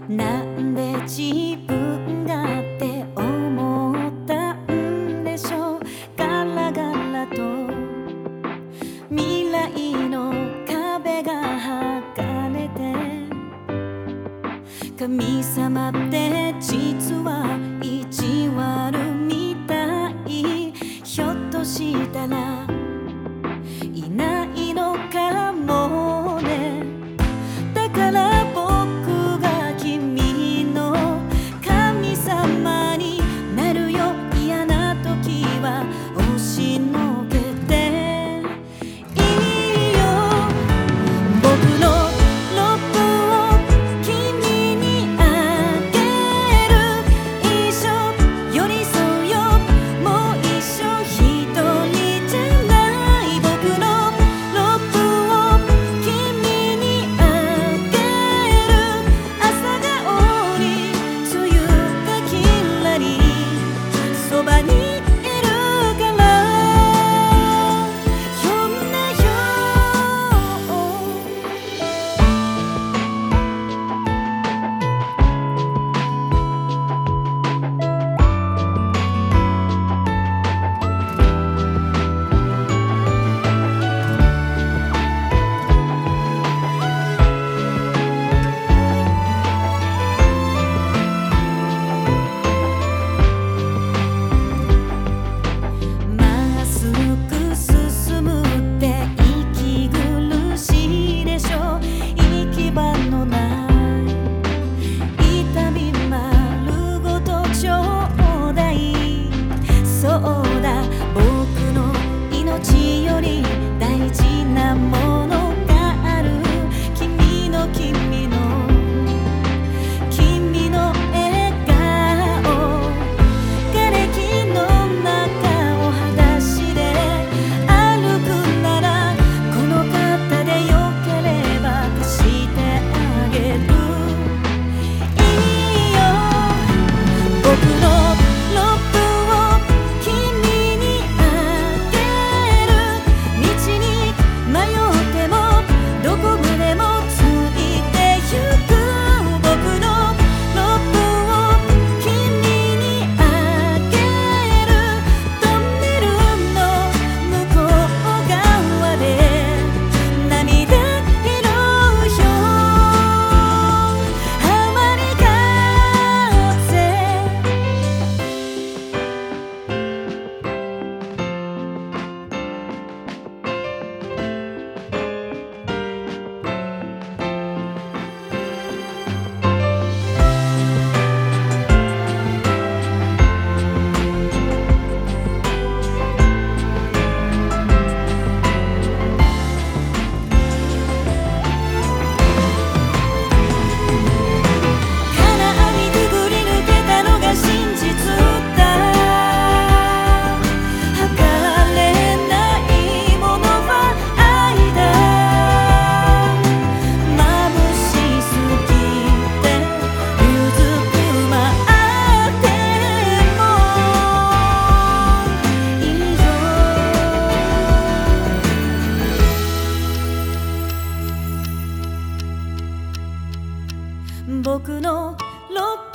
なんで自分がって思ったんでしょう。ガラガラと未来の壁が剥がれて、神様って実は意地悪みたい。ひょっとしたらいないのかもね。だから僕が君の神様になるよ。嫌な時は押しのけていいよ。僕のロップを君にあげる。一緒寄り添うよ。もう一緒一人じゃない。僕のロップを君にあげる。朝が降り梅雨がきらりそばにいるから呼んでよ。まっすぐ進むって息苦しいでしょ。行き場のない痛み丸ごとちょうだい。そうだ、僕の命より大事なものがある。君の笑顔、瓦礫の中を裸足で歩くなら、この方でよければ貸してあげる。いいよ。僕のロップを君にあげる。道に迷ってもどこまでもついてゆく。僕のロップを君にあげる。トンネルの向こう側で涙拾うよ。浜に風金網くぐり抜けたのが真実だ。測れないものは愛だ。眩しすぎてうずくまってもいいよ。僕のロッ